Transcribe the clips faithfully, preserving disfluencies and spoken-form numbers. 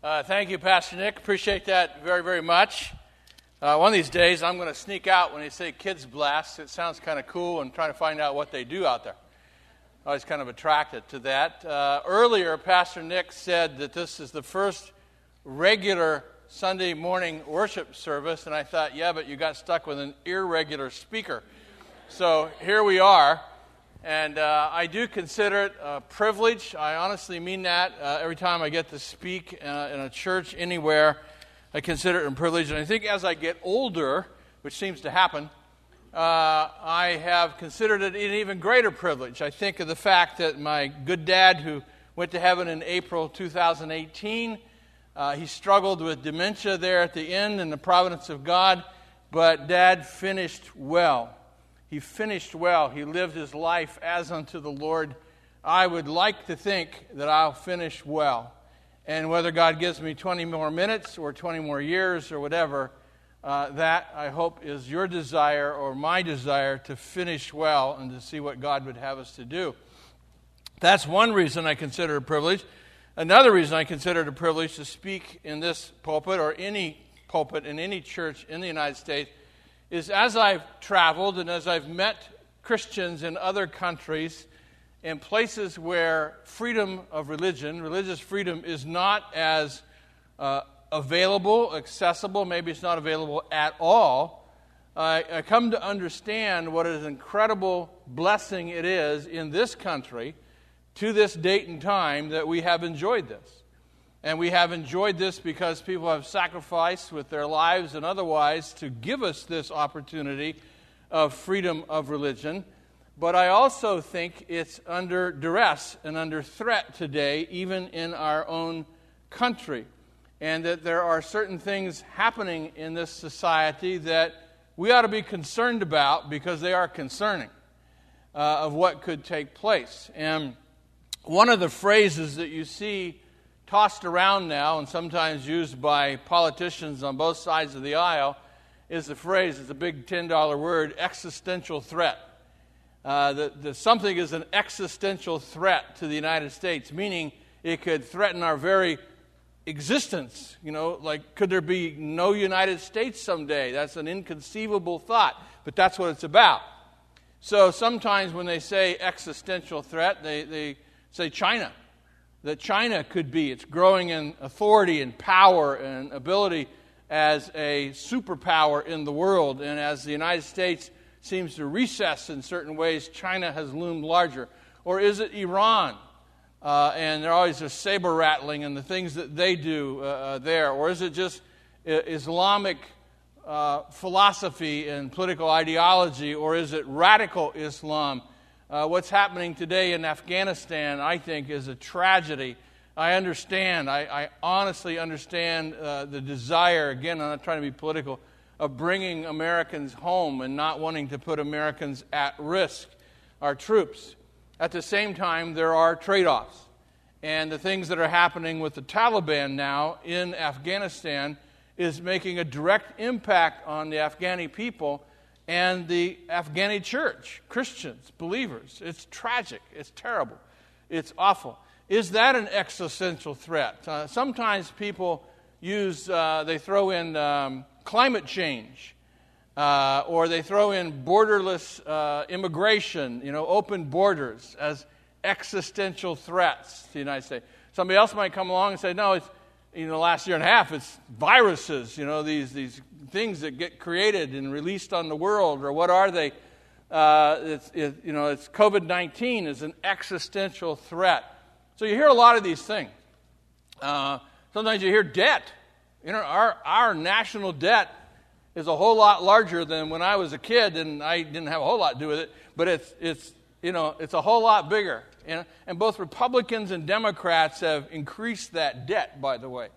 Uh, thank you, Pastor Nick. Appreciate that very, very much. Uh, one of these days, I'm going to sneak out when they say kids blast. It sounds kind of cool, and try to find out what they do out there. I was kind of attracted to that. Uh, earlier, Pastor Nick said that this is the first regular Sunday morning worship service, and I thought, yeah, but you got stuck with an irregular speaker. So here we are. And uh, I do consider it a privilege. I honestly mean that. Uh, every time I get to speak uh, in a church anywhere, I consider it a privilege. And I think as I get older, which seems to happen, uh, I have considered it an even greater privilege. I think of the fact that my good dad, who went to heaven in April two thousand eighteen, uh, he struggled with dementia there at the end in the providence of God, but Dad finished well. He finished well. He lived his life as unto the Lord. I would like to think that I'll finish well. And whether God gives me twenty more minutes or twenty more years or whatever, uh, that, I hope, is your desire or my desire to finish well and to see what God would have us to do. That's one reason I consider it a privilege. Another reason I consider it a privilege to speak in this pulpit or any pulpit in any church in the United States is as I've traveled and as I've met Christians in other countries, in places where freedom of religion, religious freedom is not as uh, available, accessible, maybe it's not available at all, I, I come to understand what an incredible blessing it is in this country to this date and time that we have enjoyed this. And we have enjoyed this because people have sacrificed with their lives and otherwise to give us this opportunity of freedom of religion. But I also think it's under duress and under threat today, even in our own country. And that there are certain things happening in this society that we ought to be concerned about because they are concerning uh, of what could take place. And one of the phrases that you see tossed around now and sometimes used by politicians on both sides of the aisle is the phrase, it's a big ten dollar word, existential threat. Uh, that, that something is an existential threat to the United States, meaning it could threaten our very existence. You know, like, could there be no United States someday? That's an inconceivable thought, but that's what it's about. So sometimes when they say existential threat, they, they say China. That China could be. It's growing in authority and power and ability as a superpower in the world. And as the United States seems to recess in certain ways, China has loomed larger. Or is it Iran? Uh, and they're always just saber rattling and the things that they do uh, there. Or is it just Islamic uh, philosophy and political ideology? Or is it radical Islam? Uh, what's happening today in Afghanistan, I think, is a tragedy. I understand, I, I honestly understand uh, the desire, again, I'm not trying to be political, of bringing Americans home and not wanting to put Americans at risk, our troops. At the same time, there are trade-offs. And the things that are happening with the Taliban now in Afghanistan is making a direct impact on the Afghani people and the Afghani church, Christians, believers. It's tragic. It's terrible. It's awful. Is that an existential threat? Uh, sometimes people use, uh, they throw in um, climate change, uh, or they throw in borderless uh, immigration, you know, open borders as existential threats to the United States. Somebody else might come along and say, no, it's, you know, last year and a half, it's viruses, you know, these these things that get created and released on the world, or what are they? Uh, it's, it, you know, it's covid nineteen is an existential threat. So you hear a lot of these things. Uh, sometimes you hear debt. You know, our our national debt is a whole lot larger than when I was a kid, and I didn't have a whole lot to do with it. But it's it's you know it's a whole lot bigger. You know? And both Republicans and Democrats have increased that debt, by the way.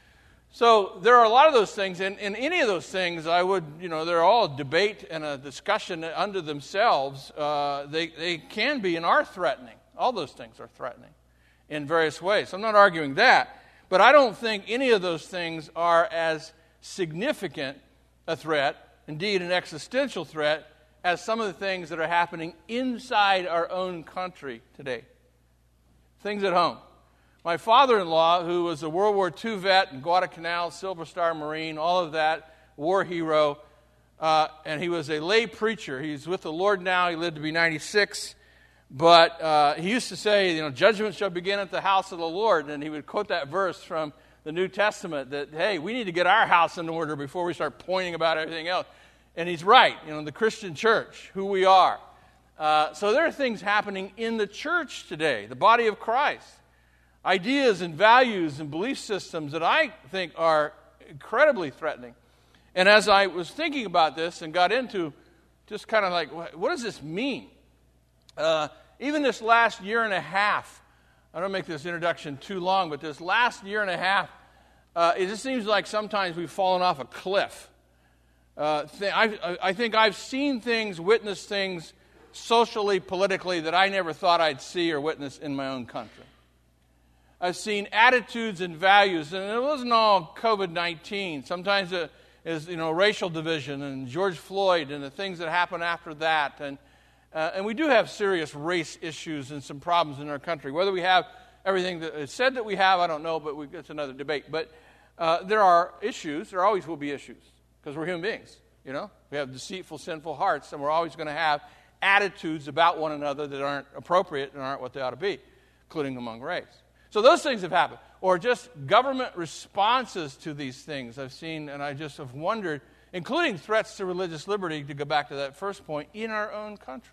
So there are a lot of those things, and in any of those things, I would, you know, they're all a debate and a discussion unto themselves. Uh, they, they can be and are threatening. All those things are threatening in various ways. So I'm not arguing that, but I don't think any of those things are as significant a threat, indeed an existential threat, as some of the things that are happening inside our own country today. Things at home. My father-in-law, who was a World War Two vet and Guadalcanal, Silver Star Marine, all of that, war hero, uh, and he was a lay preacher. He's with the Lord now. He lived to be ninety-six. But uh, he used to say, you know, judgment shall begin at the house of the Lord. And he would quote that verse from the New Testament that, hey, we need to get our house in order before we start pointing about everything else. And he's right, you know, the Christian church, who we are. Uh, so there are things happening in the church today, the body of Christ. Ideas and values and belief systems that I think are incredibly threatening. And as I was thinking about this and got into just kind of like, what does this mean? Uh, even this last year and a half, I don't make this introduction too long, but this last year and a half, uh, it just seems like sometimes we've fallen off a cliff. Uh, th- I, I think I've seen things, witnessed things socially, politically that I never thought I'd see or witness in my own country. I've seen attitudes and values, and it wasn't all covid nineteen. Sometimes it is, you know, racial division and George Floyd and the things that happened after that. And uh, and we do have serious race issues and some problems in our country. Whether we have everything that is said that we have, I don't know, but we, it's another debate. But uh, there are issues. There always will be issues because we're human beings, you know. We have deceitful, sinful hearts, and we're always going to have attitudes about one another that aren't appropriate and aren't what they ought to be, including among race. So those things have happened. Or just government responses to these things I've seen, and I just have wondered, including threats to religious liberty, to go back to that first point, in our own country.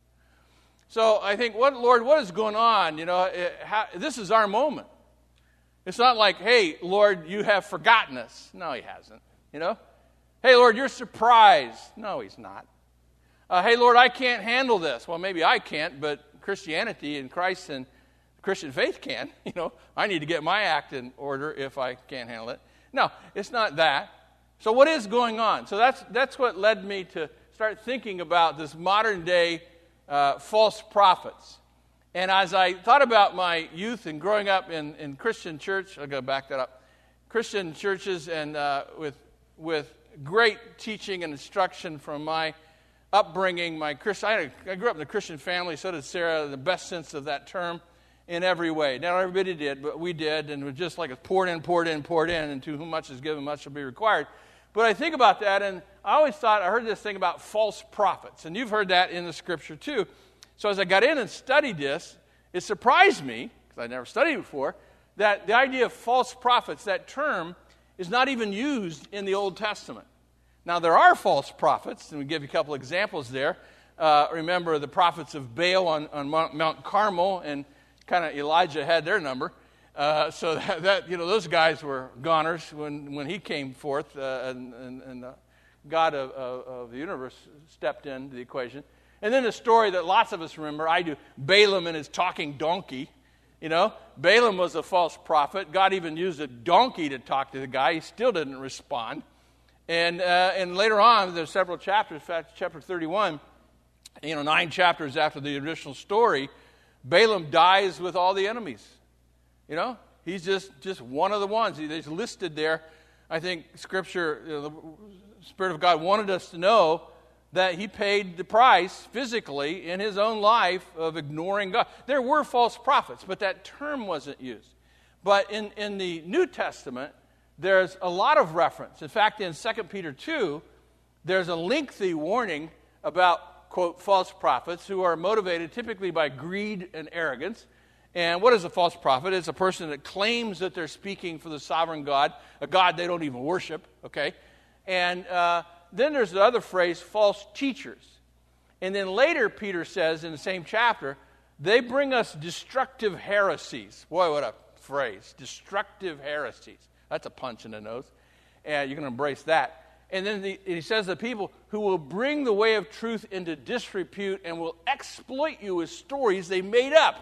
So I think, what Lord, what is going on? You know, it, how, this is our moment. It's not like, hey, Lord, you have forgotten us. No, he hasn't, you know. Hey, Lord, you're surprised. No, he's not. Uh, hey, Lord, I can't handle this. Well, maybe I can't, but Christianity and Christ and Christian faith can. You know, I need to get my act in order if I can't handle it. No, it's not that. So what is going on? So that's that's what led me to start thinking about this modern day uh, false prophets. And as I thought about my youth and growing up in, in Christian church, I'll go back that up, Christian churches and uh, with with great teaching and instruction from my upbringing, my Christ, I, I grew up in a Christian family, so did Sarah, in the best sense of that term, in every way. Not everybody did, but we did, and it was just like it poured in, poured in, poured in, and to whom much is given, much shall be required. But I think about that, and I always thought, I heard this thing about false prophets, and you've heard that in the Scripture too. So as I got in and studied this, it surprised me, because I never studied it before, that the idea of false prophets, that term, is not even used in the Old Testament. Now, there are false prophets, and we give you a couple examples there. Uh, remember the prophets of Baal on, on Mount, Mount Carmel, and kind of Elijah had their number. Uh, so that, that, you know, those guys were goners when, when he came forth, uh, and, and, and uh, God of, of, of the universe stepped into the equation. And then the story that lots of us remember, I do, Balaam and his talking donkey. You know, Balaam was a false prophet. God even used a donkey to talk to the guy. He still didn't respond. And uh, and later on, there's several chapters, in fact, chapter thirty-one, you know, nine chapters after the original story, Balaam dies with all the enemies. You know, he's just, just one of the ones. He's listed there. I think Scripture, you know, the Spirit of God wanted us to know that he paid the price physically in his own life of ignoring God. There were false prophets, but that term wasn't used. But in, in the New Testament, there's a lot of reference. In fact, in Second Peter two, there's a lengthy warning about, quote, false prophets who are motivated typically by greed and arrogance. And what is a false prophet? It's a person that claims that they're speaking for the sovereign God, a God they don't even worship, okay? And uh, then there's the other phrase, false teachers. And then later, Peter says in the same chapter, they bring us destructive heresies. Boy, what a phrase, destructive heresies. That's a punch in the nose. And you're going to embrace that. And then the, he says the people who will bring the way of truth into disrepute and will exploit you with stories they made up.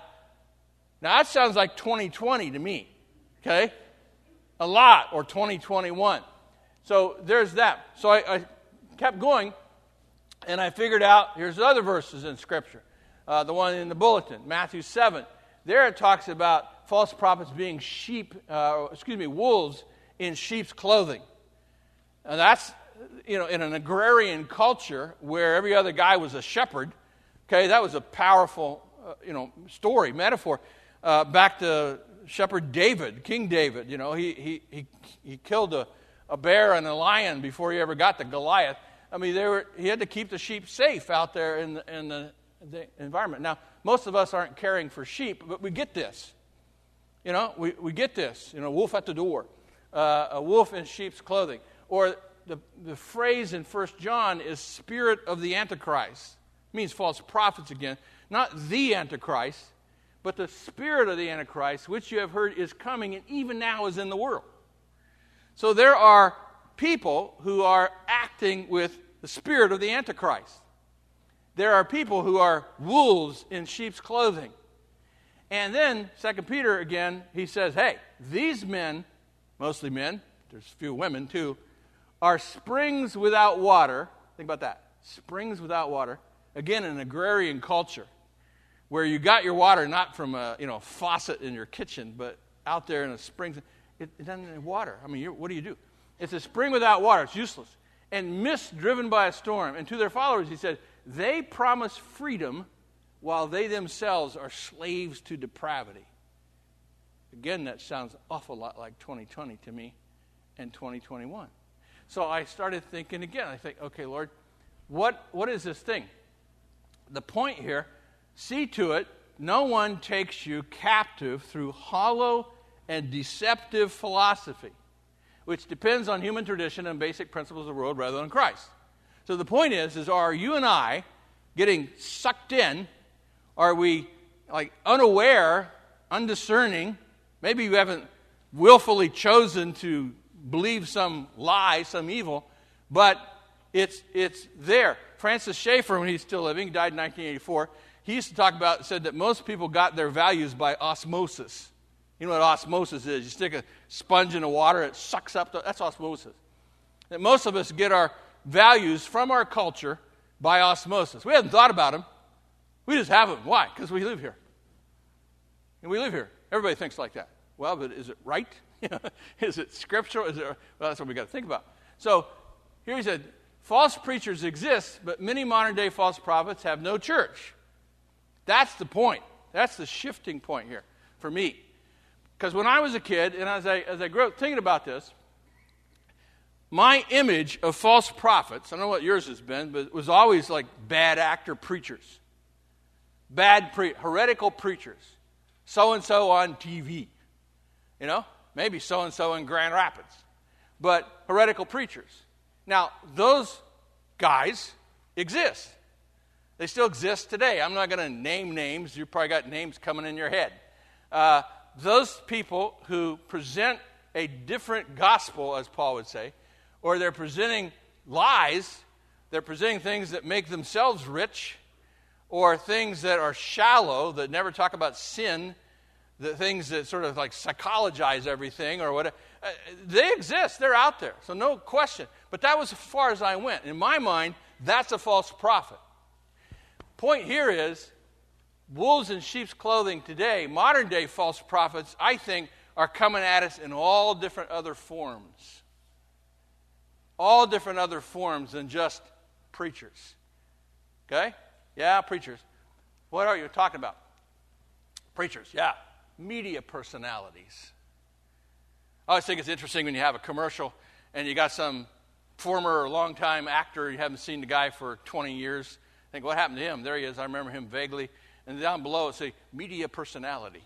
Now, that sounds like twenty twenty to me, okay? A lot, or twenty twenty-one. So there's that. So I, I kept going, and I figured out, here's other verses in Scripture. Uh, the one in the bulletin, Matthew seven. There it talks about false prophets being sheep, uh, excuse me, wolves in sheep's clothing. And that's, you know, in an agrarian culture where every other guy was a shepherd. Okay, that was a powerful, uh, you know, story, metaphor. Uh, back to shepherd David, King David. You know, he he he, he killed a, a bear and a lion before he ever got to Goliath. I mean, they were, he had to keep the sheep safe out there in the, in the, the environment. Now, most of us aren't caring for sheep, but we get this. You know, we, we get this. You know, wolf at the door, uh, a wolf in sheep's clothing. Or the, the phrase in First John is spirit of the Antichrist. It means false prophets again. Not the Antichrist, but the spirit of the Antichrist, which you have heard is coming and even now is in the world. So there are people who are acting with the spirit of the Antichrist. There are people who are wolves in sheep's clothing. And then, Second Peter again, he says, hey, these men, mostly men, there's a few women too, are springs without water. Think about that. Springs without water. Again, an agrarian culture where you got your water not from a you know faucet in your kitchen, but out there in a spring. It, it doesn't have water. I mean, you're, what do you do? It's a spring without water. It's useless. And mist driven by a storm. And to their followers, he said, they promise freedom while they themselves are slaves to depravity. Again, that sounds an awful lot like twenty twenty to me and twenty twenty-one. So I started thinking again. I think, okay, Lord, what what is this thing? The point here, see to it, no one takes you captive through hollow and deceptive philosophy, which depends on human tradition and basic principles of the world rather than Christ. So the point is, is are you and I getting sucked in? Are we like unaware, undiscerning? Maybe you haven't willfully chosen to believe some lie, some evil, but it's it's there. Francis Schaeffer, when he's still living, he died in nineteen eighty-four, he used to talk about, said that most people got their values by osmosis. You know what osmosis is? You stick a sponge in the water, it sucks up, the, that's osmosis. That most of us get our values from our culture by osmosis. We haven't thought about them. We just have them. Why? Because we live here. And we live here. Everybody thinks like that. Well, but is it right? Is it scriptural? Is it, well, that's what we got to think about. So here he said, false preachers exist, but many modern-day false prophets have no church. That's the point. That's the shifting point here for me. Because when I was a kid, and as I as I grew up thinking about this, my image of false prophets, I don't know what yours has been, but it was always like bad actor preachers. Bad, pre- heretical preachers. So-and-so on T V. You know? Maybe so-and-so in Grand Rapids. But heretical preachers. Now, those guys exist. They still exist today. I'm not going to name names. You probably got names coming in your head. Uh, those people who present a different gospel, as Paul would say, or they're presenting lies, they're presenting things that make themselves rich, or things that are shallow, that never talk about sin, the things that sort of like psychologize everything or whatever. Uh, they exist. They're out there. So no question. But that was as far as I went. In my mind, that's a false prophet. Point here is, wolves in sheep's clothing today, modern day false prophets, I think, are coming at us in all different other forms. All different other forms than just preachers. Okay? Yeah, preachers. What are you talking about? Preachers, yeah. Media personalities. I always think it's interesting when you have a commercial and you got some former or longtime actor, you haven't seen the guy for twenty years. Think, what happened to him? There he is. I remember him vaguely. And down below it say, media personality.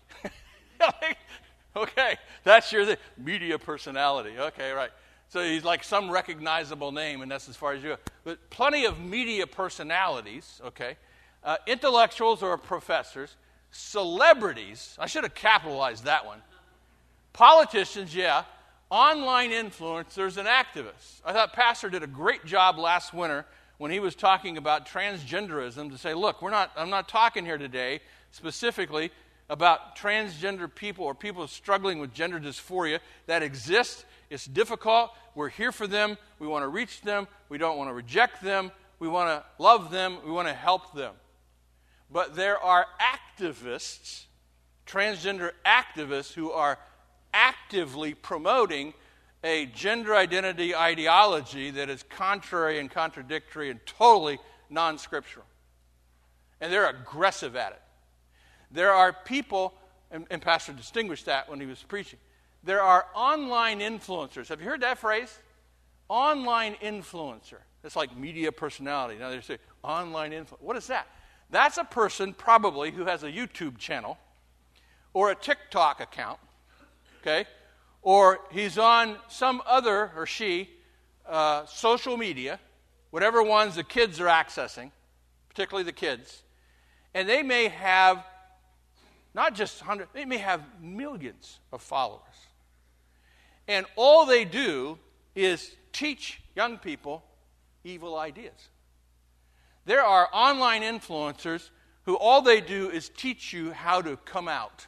Okay, that's your thing. Media personality. Okay, right. So he's like some recognizable name, and that's as far as you go. But plenty of media personalities, okay, uh, intellectuals or professors, celebrities. I should have capitalized that one. Politicians, yeah. Online influencers and activists. I thought Pastor did a great job last winter when he was talking about transgenderism to say, look, we're not. I'm not talking here today specifically about transgender people or people struggling with gender dysphoria. That exists. It's difficult. We're here for them. We want to reach them. We don't want to reject them. We want to love them. We want to help them. But there are activists, transgender activists, who are actively promoting a gender identity ideology that is contrary and contradictory and totally non-scriptural. And they're aggressive at it. There are people, and, and Pastor distinguished that when he was preaching. There are online influencers. Have you heard that phrase? Online influencer. It's like media personality. Now they say online influencer. What is that? That's a person probably who has a YouTube channel or a TikTok account, okay? Or he's on some other, or she, uh, social media, whatever ones the kids are accessing, particularly the kids, and they may have not just hundreds, they may have millions of followers. And all they do is teach young people evil ideas. There are online influencers who all they do is teach you how to come out.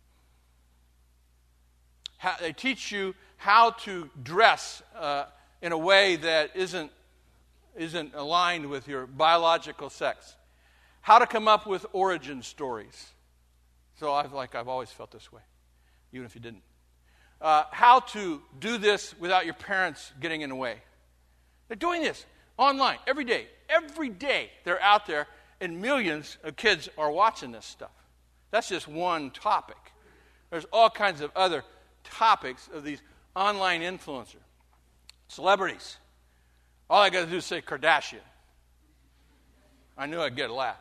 How, they teach you how to dress uh, in a way that isn't, isn't aligned with your biological sex. How to come up with origin stories. So I've like I've always felt this way, even if you didn't. Uh, how to do this without your parents getting in the way. They're doing this online every day. Every day they're out there, and millions of kids are watching this stuff. That's just one topic. There's all kinds of other topics of these online influencers. Celebrities. All I got to do is say Kardashian. I knew I'd get a laugh.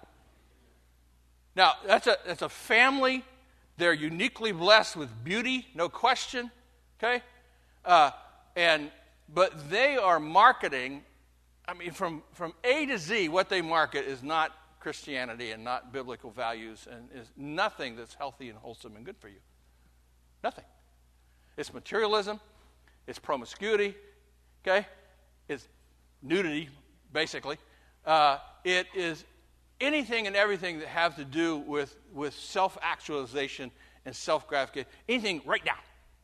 Now, that's a, that's a family. They're uniquely blessed with beauty, no question, okay? Uh, and but they are marketing, I mean, from, from A to Z, what they market is not Christianity and not biblical values and is nothing that's healthy and wholesome and good for you. Nothing. It's materialism. It's promiscuity, okay? It's nudity, basically. Uh, it is anything and everything that have to do with, with self-actualization and self-gratification. Anything right now.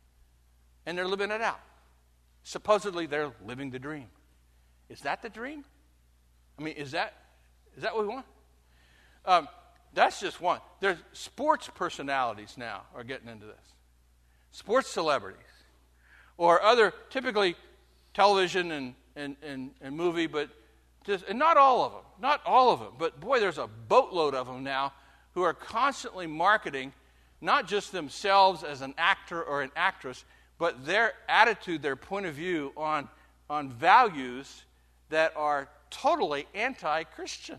And they're living it out. Supposedly they're living the dream. Is that the dream? I mean, is that is that what we want? Um, that's just one. There's sports personalities now are getting into this. Sports celebrities. Or other, typically television and, and, and, and movie, but just, and not all of them. Not all of them. But boy, there's a boatload of them now who are constantly marketing not just themselves as an actor or an actress, but their attitude, their point of view on, on values that are totally anti-Christian.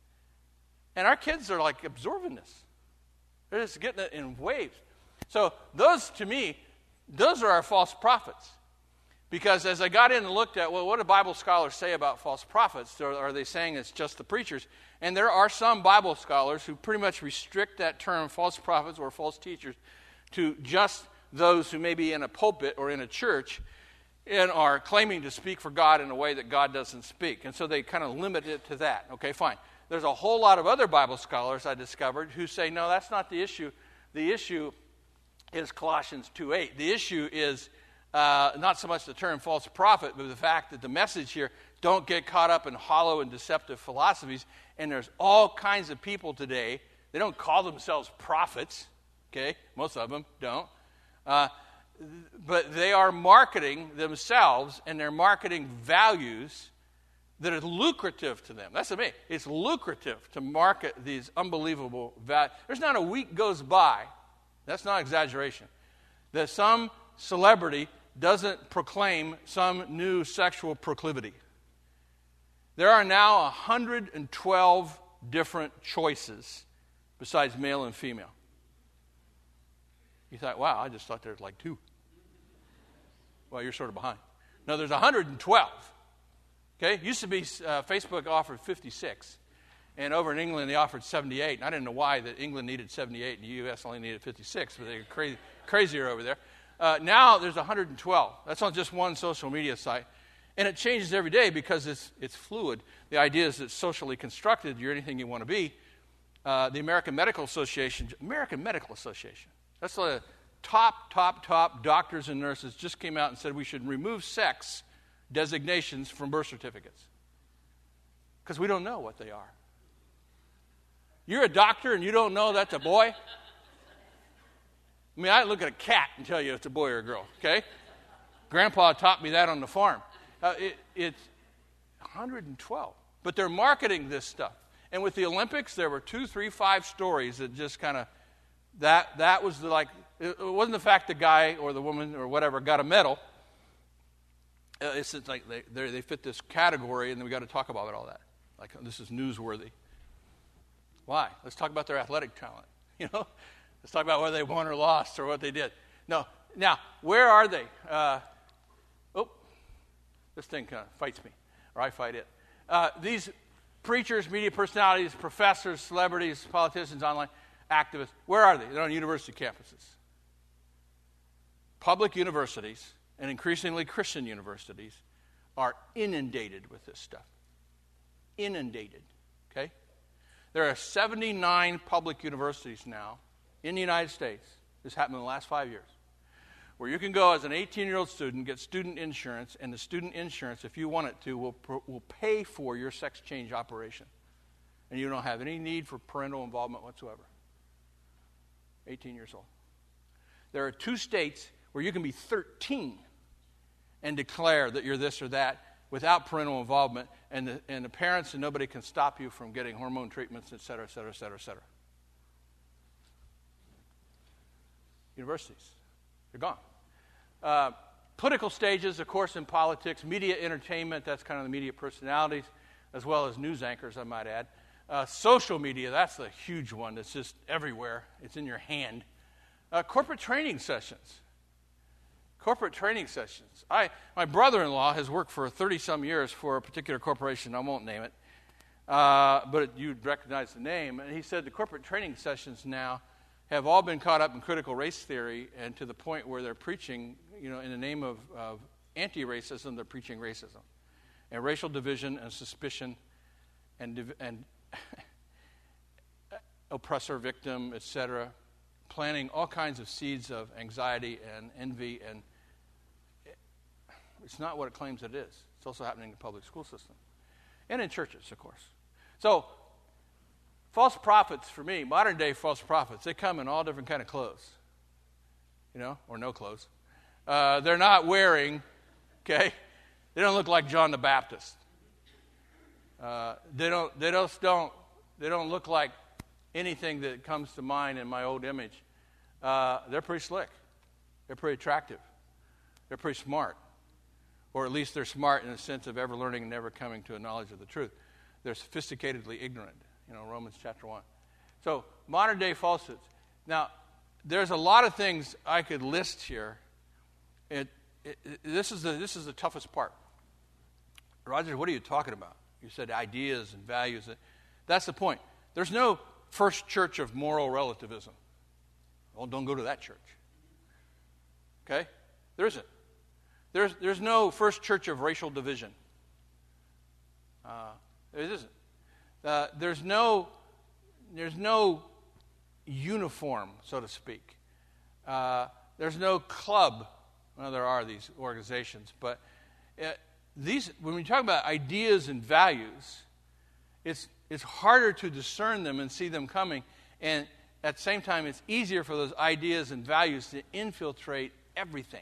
And our kids are like absorbing this. They're just getting it in waves. So those, to me, those are our false prophets. Because as I got in and looked at, well, what do Bible scholars say about false prophets? Or are they saying it's just the preachers? And there are some Bible scholars who pretty much restrict that term, false prophets or false teachers, to just those who may be in a pulpit or in a church and are claiming to speak for God in a way that God doesn't speak. And so they kind of limit it to that. Okay, fine. There's a whole lot of other Bible scholars I discovered who say, no, that's not the issue. The issue is Colossians two eight. The issue is uh, not so much the term false prophet, but the fact that the message here, don't get caught up in hollow and deceptive philosophies. And there's all kinds of people today, they don't call themselves prophets, okay? Most of them don't. Uh, but they are marketing themselves, and they're marketing values that are lucrative to them. That's amazing. It's lucrative to market these unbelievable values. There's not a week goes by, that's not exaggeration, that some celebrity doesn't proclaim some new sexual proclivity. There are now one hundred twelve different choices besides male and female. You thought, wow, I just thought there was like two. Well, you're sort of behind. No, there's one hundred twelve. Okay, it used to be uh, Facebook offered fifty-six, and over in England they offered seventy-eight. And I didn't know why that England needed seventy-eight and the U S only needed fifty-six, but they're crazy, crazier over there. Uh, now there's one hundred twelve. That's on just one social media site, and it changes every day because it's it's fluid. The idea is it's socially constructed. You're anything you want to be. Uh, the American Medical Association, American Medical Association. That's the top, top, top doctors and nurses just came out and said we should remove sex designations from birth certificates because we don't know what they are. You're a doctor and you don't know that's a boy? I mean, I look at a cat and tell you it's a boy or a girl, okay? Grandpa taught me that on the farm. Uh, it, it's one hundred twelve. But they're marketing this stuff. And with the Olympics, there were two, three, five stories that just kind of That that was the, like, it wasn't the fact the guy or the woman or whatever got a medal. Uh, it's just like they they fit this category, and then we got to talk about all that. Like, this is newsworthy. Why? Let's talk about their athletic talent. You know, let's talk about whether they won or lost or what they did. No. Now, where are they? Uh, oh, this thing kind of fights me, or I fight it. Uh, these preachers, media personalities, professors, celebrities, politicians, online activists, where are they? They're on university campuses. Public universities, and increasingly Christian universities, are inundated with this stuff. Inundated, okay? There are seventy-nine public universities now in the United States, this happened in the last five years, where you can go as an eighteen-year-old student, get student insurance, and the student insurance, if you want it to, will, will pay for your sex change operation. And you don't have any need for parental involvement whatsoever. eighteen years old. There are two states where you can be thirteen and declare that you're this or that without parental involvement, and the, and the parents and nobody can stop you from getting hormone treatments, et cetera, et cetera, et cetera, et cetera. Universities, they're gone. Uh, political stages, of course, in politics, media entertainment, that's kind of the media personalities, as well as news anchors, I might add. Uh, social media, that's the huge one that's just everywhere. It's in your hand. Uh, corporate training sessions. Corporate training sessions. I, my brother-in-law has worked for thirty-some years for a particular corporation. I won't name it. Uh, but you'd recognize the name. And he said the corporate training sessions now have all been caught up in critical race theory, and to the point where they're preaching, you know, in the name of, of anti-racism, they're preaching racism. And racial division and suspicion and, div- and oppressor, victim, et cetera, planting all kinds of seeds of anxiety and envy, and it's not what it claims it is. It's also happening in the public school system. And in churches, of course. So, false prophets, for me, modern-day false prophets, they come in all different kind of clothes, you know, or no clothes. Uh, they're not wearing, okay, they don't look like John the Baptist. Uh, they don't, they just don't, they don't look like anything that comes to mind in my old image. Uh, they're pretty slick. They're pretty attractive. They're pretty smart. Or at least they're smart in the sense of ever learning and never coming to a knowledge of the truth. They're sophisticatedly ignorant. You know, Romans chapter one. So, modern-day falsehoods. Now, there's a lot of things I could list here. It, it, it, this is the this is the toughest part. Roger, what are you talking about? You said ideas and values. That's the point. There's no first church of moral relativism. Well, don't go to that church. Okay? There isn't. There's, there's no first church of racial division. Uh, there isn't. Uh, there's no there's no uniform, so to speak. Uh, there's no club. Well, there are these organizations, but uh, these when we talk about ideas and values, it's it's harder to discern them and see them coming, and at the same time, it's easier for those ideas and values to infiltrate everything.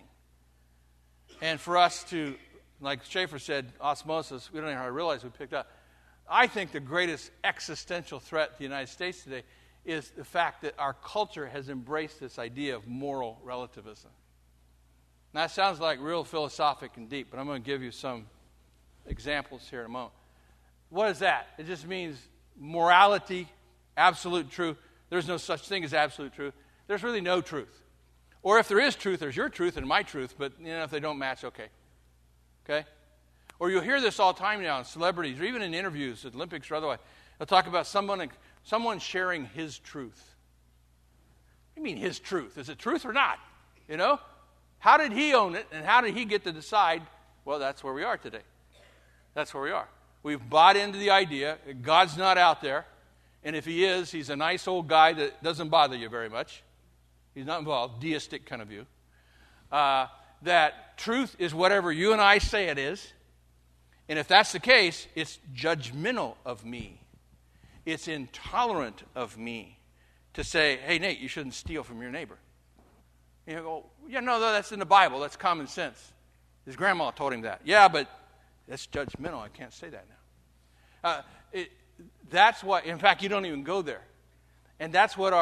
And for us to, like Schaefer said, osmosis, we don't even realize we picked up. I think the greatest existential threat to the United States today is the fact that our culture has embraced this idea of moral relativism. Now, that sounds like real philosophic and deep, but I'm going to give you some examples here in a moment. What is that? It just means morality, absolute truth. There's no such thing as absolute truth. There's really no truth. Or if there is truth, there's your truth and my truth, but you know, if they don't match, okay. Okay? Or you'll hear this all the time now in celebrities, or even in interviews at Olympics or otherwise. They'll talk about someone someone sharing his truth. What do you mean his truth? Is it truth or not? You know? How did he own it, and how did he get to decide? Well, that's where we are today. That's where we are. We've bought into the idea that God's not out there, and if he is, he's a nice old guy that doesn't bother you very much. He's not involved, deistic kind of view. Uh, that truth is whatever you and I say it is. And if that's the case, it's judgmental of me. It's intolerant of me to say, hey, Nate, you shouldn't steal from your neighbor. You go, yeah, no, no, that's in the Bible. That's common sense. His grandma told him that. Yeah, but that's judgmental. I can't say that now. Uh, it, that's what, in fact, you don't even go there. And that's what our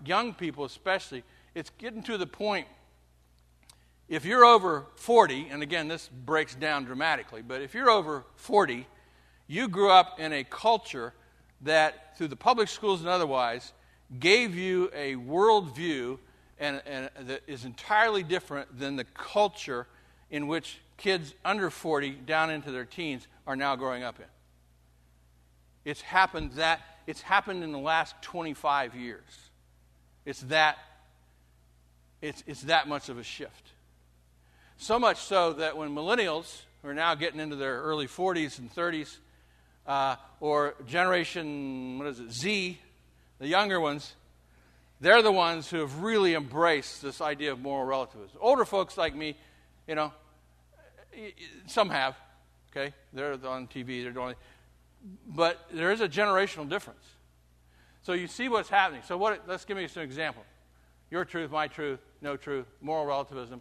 young people especially, it's getting to the point, if you're over forty, and again, this breaks down dramatically, but if you're over forty, you grew up in a culture that, through the public schools and otherwise, gave you a worldview and, and that is entirely different than the culture in which kids under forty down into their teens are now growing up in. It's happened that it's happened in the last twenty-five years. It's that it's it's that much of a shift. So much so that when millennials, who are now getting into their early forties and thirties, uh, or generation, what is it, Z, the younger ones, they're the ones who have really embraced this idea of moral relativism. Older folks like me, you know, some have, okay? They're on T V, they're doing, but there is a generational difference. So you see what's happening. So what? Let's give me some example. Your truth, my truth, no truth, moral relativism.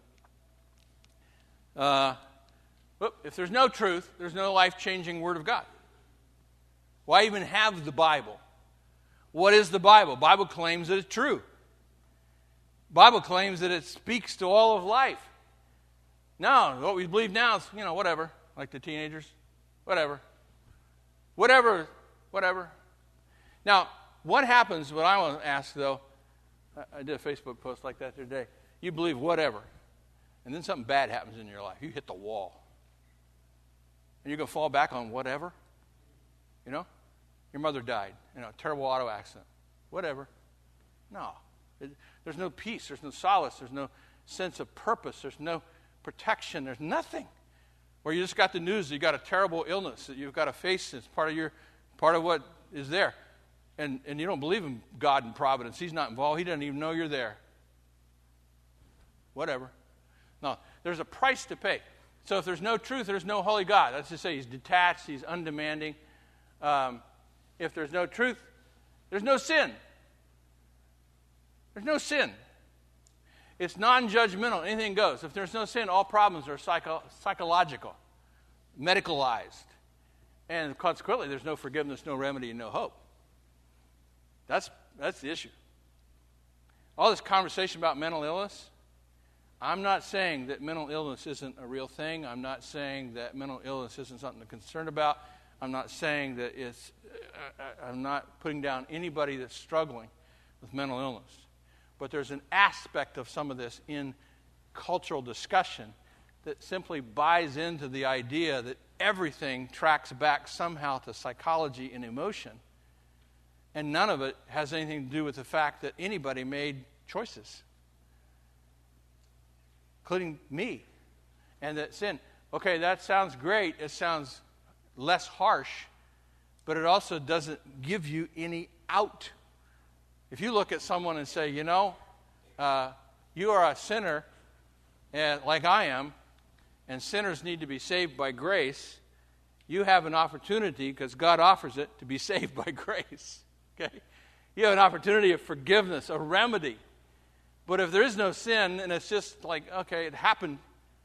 Uh, whoop, if there's no truth, there's no life-changing Word of God. Why even have the Bible? What is the Bible? Bible claims that it's true. Bible claims that it speaks to all of life. No, what we believe now is, you know, whatever, like the teenagers, whatever. Whatever, whatever. Now, what happens, what I want to ask, though, I, I did a Facebook post like that the other day. You believe whatever, and then something bad happens in your life. You hit the wall. And you're going to fall back on whatever? You know? Your mother died in a terrible auto accident. Whatever. No. It, there's no peace. There's no solace. There's no sense of purpose. There's no protection. There's nothing. Or you just got the news that you got a terrible illness that you've got to face. It's part of your, part of what is there. And, and you don't believe in God and providence. He's not involved. He doesn't even know you're there. Whatever. No, there's a price to pay. So if there's no truth, there's no holy God. Let's just say he's detached, he's undemanding. Um, if there's no truth, there's no sin. There's no sin. It's non-judgmental. Anything goes. If there's no sin, all problems are psycho- psychological, medicalized. And consequently, there's no forgiveness, no remedy, and no hope. That's, that's the issue. All this conversation about mental illness, I'm not saying that mental illness isn't a real thing. I'm not saying that mental illness isn't something to be concerned about. I'm not saying that it's, uh, I'm not putting down anybody that's struggling with mental illness. But there's an aspect of some of this in cultural discussion that simply buys into the idea that everything tracks back somehow to psychology and emotion. And none of it has anything to do with the fact that anybody made choices, including me, and that sin. Okay, that sounds great. It sounds less harsh, but it also doesn't give you any out. If you look at someone and say, you know, uh, you are a sinner, and like I am, and sinners need to be saved by grace, you have an opportunity, because God offers it, to be saved by grace. Okay? You have an opportunity of forgiveness, a remedy. But if there is no sin, and it's just like, okay, it happened,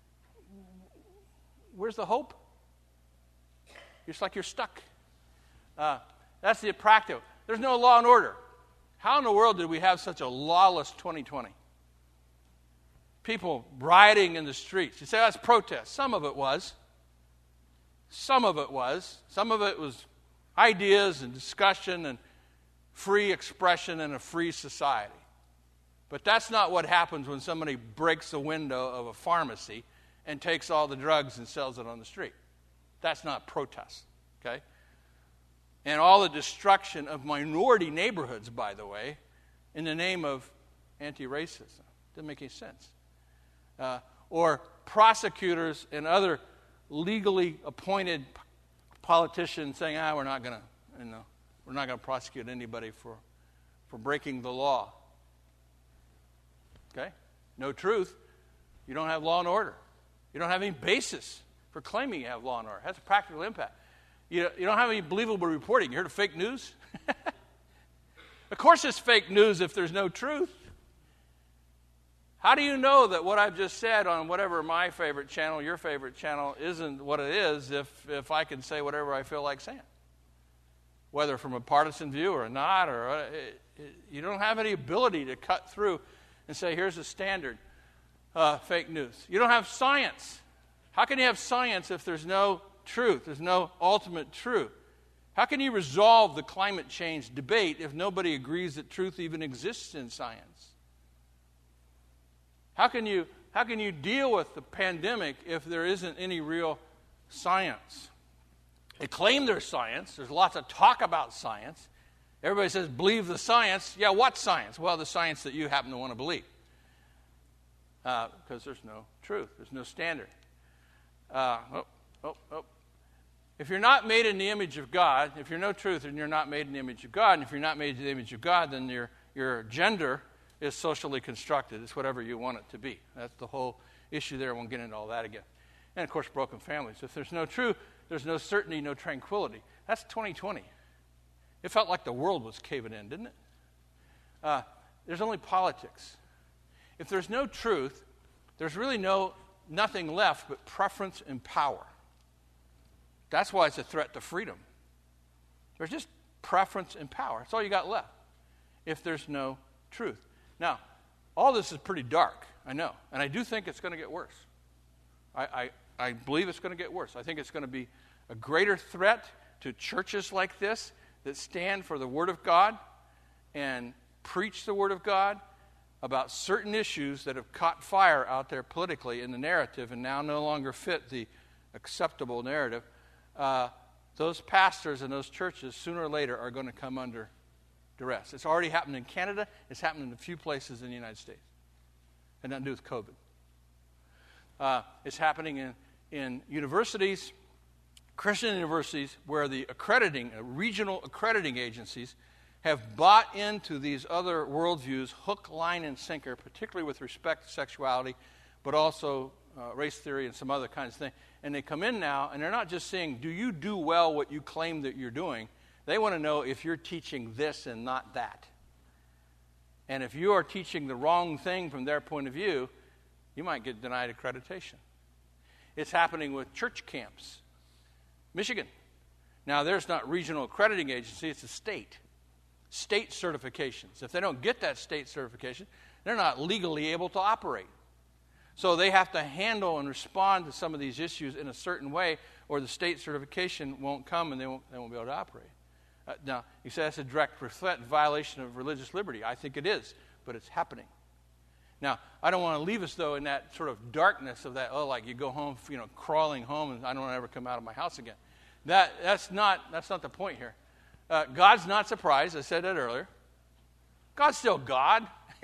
where's the hope? It's like you're stuck. Uh, that's the practical. There's no law and order. How in the world did we have such a lawless twenty twenty? People rioting in the streets. You say, that's protest. Some of it was. Some of it was. Some of it was ideas and discussion and free expression in a free society. But that's not what happens when somebody breaks the window of a pharmacy and takes all the drugs and sells it on the street. That's not protest, okay? And all the destruction of minority neighborhoods, by the way, in the name of anti-racism. Doesn't make any sense. Uh, or prosecutors and other legally appointed politicians saying, ah, we're not going to, you know, we're not going to prosecute anybody for, for breaking the law. Okay? No truth. You don't have law and order. You don't have any basis for claiming you have law and order. It has a practical impact. You, you don't have any believable reporting. You heard of fake news? Of course it's fake news if there's no truth. How do you know that what I've just said on whatever my favorite channel, your favorite channel, isn't what it is if, if I can say whatever I feel like saying? Whether from a partisan view or not, or You don't have any ability to cut through and say, here's a standard uh, fake news. You don't have science. How can you have science if there's no truth? There's no ultimate truth. How can you resolve the climate change debate if nobody agrees that truth even exists in science? How can you, how can you deal with the pandemic if there isn't any real science? They claim there's science. There's lots of talk about science. Everybody says, believe the science. Yeah, what science? Well, the science that you happen to want to believe. Uh, because there's no truth. There's no standard. Uh, oh, oh, oh. If you're not made in the image of God, if you're no truth and you're not made in the image of God, and if you're not made in the image of God, then your, your gender is socially constructed. It's whatever you want it to be. That's the whole issue there. I won't get into all that again. And, of course, broken families. If there's no truth, there's no certainty, no tranquility. That's twenty twenty. It felt like the world was caving in, didn't it? Uh, there's only politics. If there's no truth, there's really no nothing left but preference and power. That's why it's a threat to freedom. There's just preference and power. That's all you got left if there's no truth. Now, all this is pretty dark, I know, and I do think it's going to get worse. I, I, I believe it's going to get worse. I think it's going to be a greater threat to churches like this that stand for the Word of God and preach the Word of God about certain issues that have caught fire out there politically in the narrative and now no longer fit the acceptable narrative. Uh, those pastors and those churches, sooner or later, are going to come under duress. It's already happened in Canada. It's happened in a few places in the United States. It had nothing to do with COVID. Uh, it's happening in, in universities, Christian universities, where the accrediting, uh, regional accrediting agencies have bought into these other worldviews, hook, line, and sinker, particularly with respect to sexuality, but also uh, race theory and some other kinds of things. And they come in now, and they're not just saying, do you do well what you claim that you're doing? They want to know if you're teaching this and not that. And if you are teaching the wrong thing from their point of view, you might get denied accreditation. It's happening with church camps. Michigan. Now, there's not regional accrediting agency, it's a state. State certifications. If they don't get that state certification, they're not legally able to operate. So they have to handle and respond to some of these issues in a certain way, or the state certification won't come and they won't, they won't be able to operate. Uh, now, you say that's a direct threat and violation of religious liberty. I think it is, but it's happening. Now, I don't want to leave us, though, in that sort of darkness of that, oh, like you go home, you know, crawling home, and I don't want to ever come out of my house again. That That's not, that's not the point here. Uh, God's not surprised. I said that earlier. God's still God.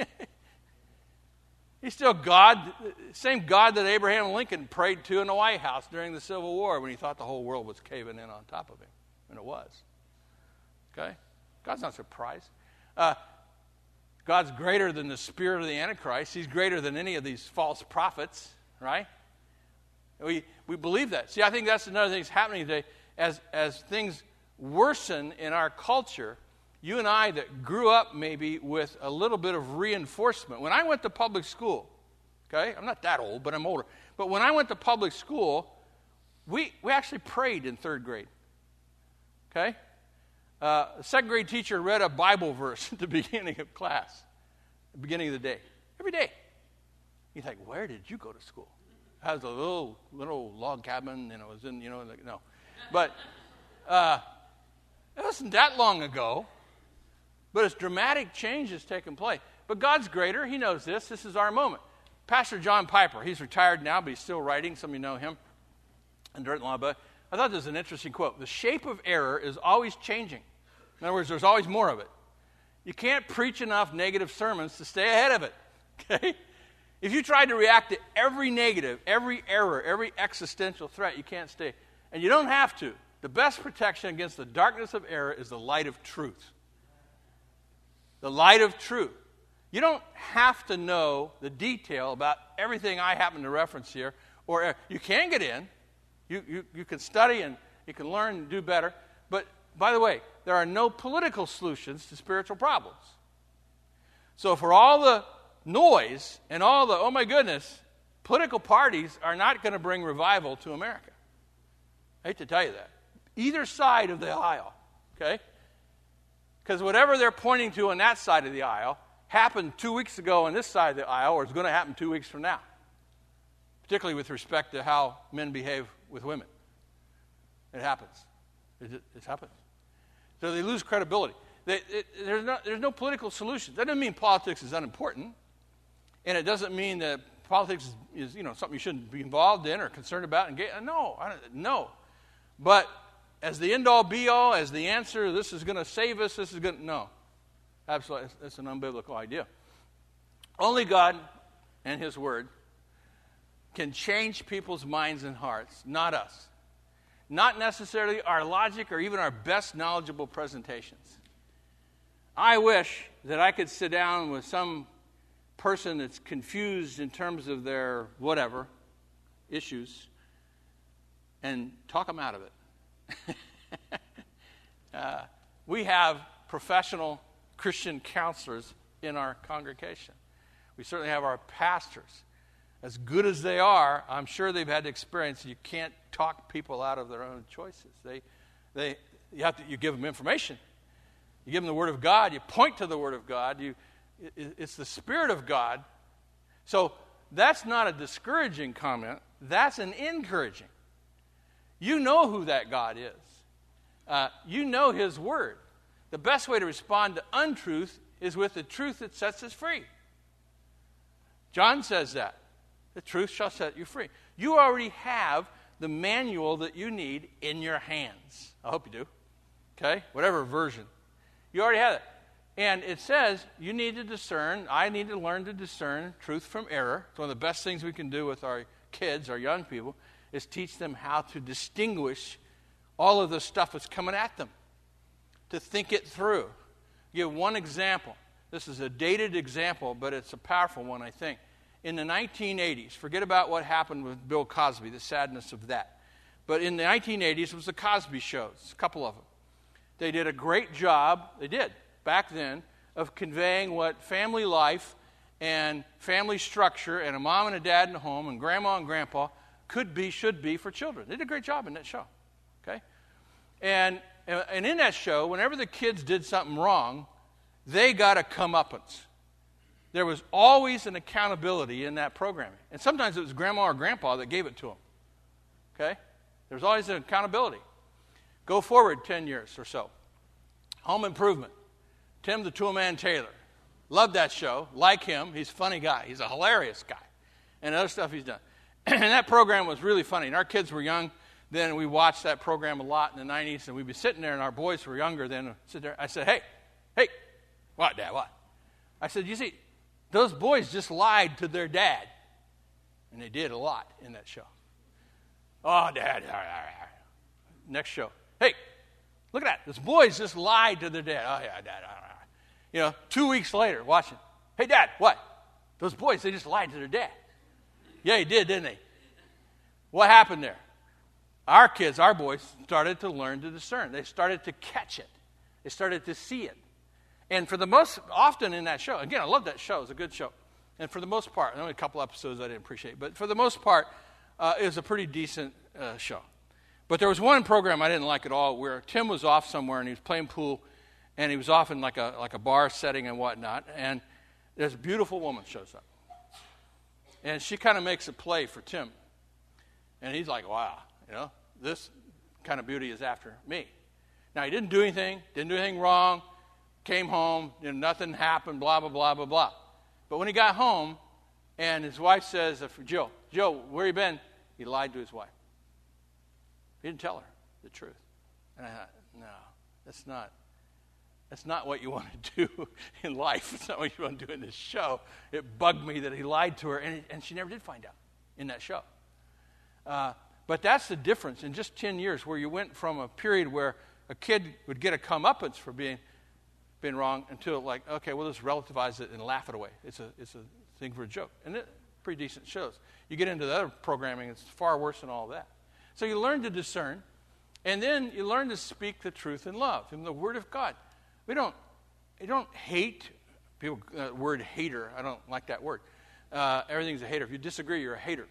He's still God, same God that Abraham Lincoln prayed to in the White House during the Civil War when he thought the whole world was caving in on top of him. And it was. Okay? God's not surprised. Uh, God's greater than the spirit of the Antichrist. He's greater than any of these false prophets, right? We we believe that. See, I think that's another thing that's happening today. As, as things worsen in our culture, you and I that grew up maybe with a little bit of reinforcement. When I went to public school, okay, I'm not that old, but I'm older. But when I went to public school, we, we actually prayed in third grade, okay? Uh, a second grade teacher read a Bible verse at the beginning of class, the beginning of the day, every day. You think, where did you go to school? I was a little little log cabin, and it was in, you know, like, no. But uh, it wasn't that long ago. But it's dramatic change has taken place. But God's greater. He knows this. This is our moment. Pastor John Piper, he's retired now, but he's still writing. Some of you know him. And Dirt and Law, but I thought this was an interesting quote. The shape of error is always changing. In other words, there's always more of it. You can't preach enough negative sermons to stay ahead of it. Okay? If you try to react to every negative, every error, every existential threat, you can't stay. And you don't have to. The best protection against the darkness of error is the light of truth. The light of truth. You don't have to know the detail about everything I happen to reference here. Or you can get in. You, you, you can study and you can learn and do better. But, by the way, there are no political solutions to spiritual problems. So for all the noise and all the, oh my goodness, political parties are not going to bring revival to America. I hate to tell you that. Either side of the aisle, okay? Because whatever they're pointing to on that side of the aisle happened two weeks ago on this side of the aisle, or is going to happen two weeks from now, particularly with respect to how men behave with women. It happens. It, it happens. So they lose credibility. They, it, there's, no, there's no political solution. That doesn't mean politics is unimportant, and it doesn't mean that politics is, is you know, something you shouldn't be involved in or concerned about. And get, no, I don't, no. But as the end-all, be-all, as the answer, this is going to save us, this is going to, no. Absolutely, that's an unbiblical idea. Only God and His Word can change people's minds and hearts, not us. Not necessarily our logic or even our best knowledgeable presentations. I wish that I could sit down with some person that's confused in terms of their whatever issues and talk them out of it. uh, we have professional Christian counselors in our congregation. We certainly have our pastors. As good as they are, I'm sure they've had experience. You can't talk people out of their own choices. They, they, you have to. You give them information. You give them the Word of God. You point to the Word of God. You, it, it's the Spirit of God. So that's not a discouraging comment. That's an encouraging. You know who that God is. Uh, you know His Word. The best way to respond to untruth is with the truth that sets us free. John says that. The truth shall set you free. You already have the manual that you need in your hands. I hope you do. Okay? Whatever version. You already have it. And it says you need to discern, I need to learn to discern truth from error. It's one of the best things we can do with our kids, our young people, is teach them how to distinguish all of the stuff that's coming at them, to think it through. Give one example. This is a dated example, but it's a powerful one, I think. In the nineteen eighties, forget about what happened with Bill Cosby, the sadness of that. But in the nineteen eighties, it was the Cosby shows, a couple of them. They did a great job, they did, back then, of conveying what family life and family structure and a mom and a dad in the home and grandma and grandpa could be, should be for children. They did a great job in that show, okay? And, and in that show, whenever the kids did something wrong, they got a comeuppance. There was always an accountability in that programming. And sometimes it was grandma or grandpa that gave it to them, okay? There was always an accountability. Go forward ten years or so. Home Improvement. Tim the Toolman Taylor. Loved that show. Like him. He's a funny guy. He's a hilarious guy. And other stuff he's done. And that program was really funny. And our kids were young then. We watched that program a lot in the nineties. And we'd be sitting there, and our boys were younger then. Sit there. I said, hey, hey, what, Dad, what? I said, you see, those boys just lied to their dad. And they did a lot in that show. Oh, Dad. Next show. Hey, look at that. Those boys just lied to their dad. Oh, yeah, Dad. You know, two weeks later, watching. Hey, Dad, what? Those boys, they just lied to their dad. Yeah, he did, didn't they? What happened there? Our kids, our boys, started to learn to discern. They started to catch it. They started to see it. And for the most, often in that show, again, I love that show. It was a good show. And for the most part, only a couple episodes I didn't appreciate, but for the most part, uh, it was a pretty decent uh, show. But there was one program I didn't like at all where Tim was off somewhere and he was playing pool, and he was off in like a like a bar setting and whatnot, and there's a beautiful woman shows up. And she kind of makes a play for Tim. And he's like, wow, you know, this kind of beauty is after me. Now, he didn't do anything, didn't do anything wrong, came home, you know, nothing happened, blah, blah, blah, blah, blah. But when he got home, and his wife says, uh, Jill, Jill, where you been? He lied to his wife. He didn't tell her the truth. And I thought, no, that's not, that's not what you want to do in life. It's not what you want to do in this show. It bugged me that he lied to her, and, it, and she never did find out in that show. Uh, but that's the difference in just ten years, where you went from a period where a kid would get a comeuppance for being being wrong until like, okay, we'll just relativize it and laugh it away. It's a it's a thing for a joke. And it pretty decent shows. You get into the other programming, it's far worse than all that. So you learn to discern, and then you learn to speak the truth in love, in the Word of God. We don't, we don't hate, people, uh, word hater, I don't like that word. Uh, everything's a hater. If you disagree, you're a hater.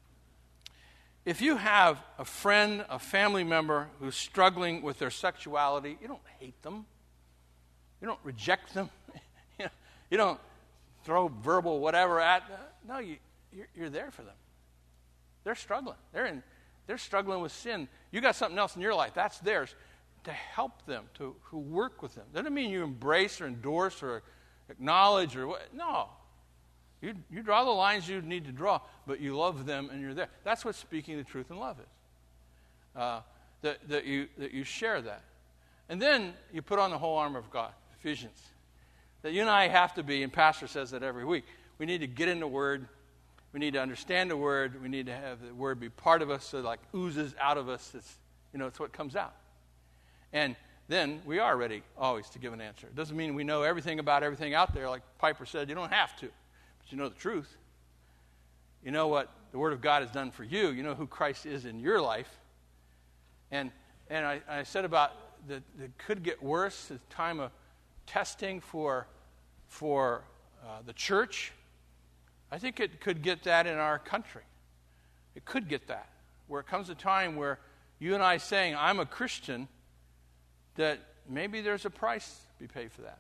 If you have a friend, a family member who's struggling with their sexuality, you don't hate them. You don't reject them. you know, you don't throw verbal whatever at them. No, you, you're, you're there for them. They're struggling. They're in. They're struggling with sin. You got something else in your life. That's theirs. To help them, to, to work with them. That doesn't mean you embrace or endorse or acknowledge or what. No. You, you draw the lines you need to draw, but you love them and you're there. That's what speaking the truth in love is. Uh, that, that, you, that you share that. And then you put on the whole armor of God, Ephesians. That you and I have to be, and Pastor says that every week, we need to get in the Word. We need to understand the Word. We need to have the Word be part of us so it like oozes out of us. It's, you know, it's what comes out. And then we are ready always to give an answer. It doesn't mean we know everything about everything out there. Like Piper said, you don't have to. But you know the truth. You know what the Word of God has done for you. You know who Christ is in your life. And and I, I said about that it could get worse. The time of testing for, for uh, the church. I think it could get that in our country. It could get that. Where it comes a time where you and I saying, I'm a Christian, that maybe there's a price to be paid for that.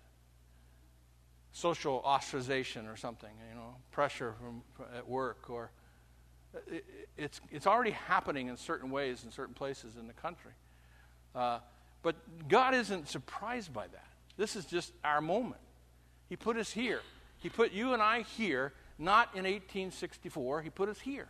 Social ostracization or something, you know, pressure from, from at work, or it, it's it's already happening in certain ways in certain places in the country. Uh, but God isn't surprised by that. This is just our moment. He put us here. He put you and I here, not in eighteen sixty-four. He put us here.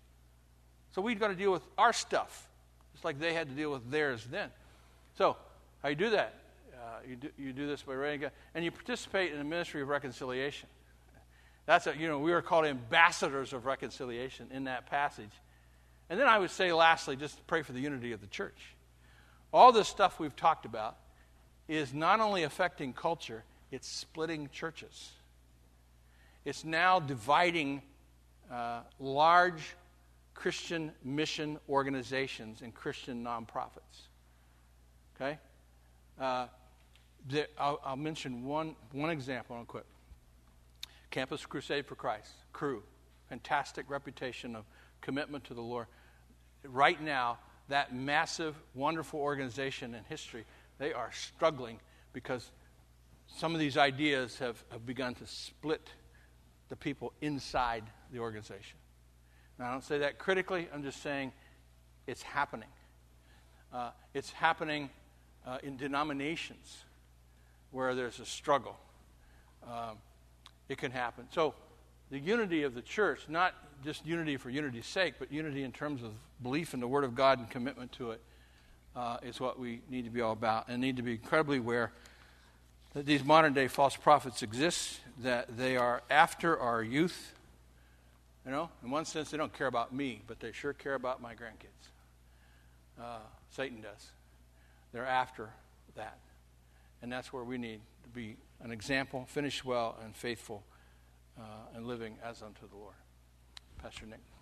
So we've got to deal with our stuff, just like they had to deal with theirs then. So how you do that? Uh, you do you do this by writing, and you participate in the ministry of reconciliation. That's a, you know we are called ambassadors of reconciliation in that passage. And then I would say, lastly, just pray for the unity of the church. All this stuff we've talked about is not only affecting culture; it's splitting churches. It's now dividing uh, large Christian mission organizations and Christian nonprofits. Okay. Uh, the, I'll, I'll mention one one example real quick. Campus Crusade for Christ, Cru, fantastic reputation of commitment to the Lord. Right now, that massive, wonderful organization in history, they are struggling because some of these ideas have, have begun to split the people inside the organization. Now, I don't say that critically. I'm just saying it's happening. Uh, it's happening uh, in denominations where there's a struggle. Um, it can happen. So the unity of the church, not just unity for unity's sake, but unity in terms of belief in the Word of God and commitment to it, uh, is what we need to be all about, and need to be incredibly aware that these modern-day false prophets exist, that they are after our youth. You know, in one sense, they don't care about me, but they sure care about my grandkids. Uh, Satan does. They're after that. And that's where we need to be an example, finish well and faithful, uh, and living as unto the Lord. Pastor Nick.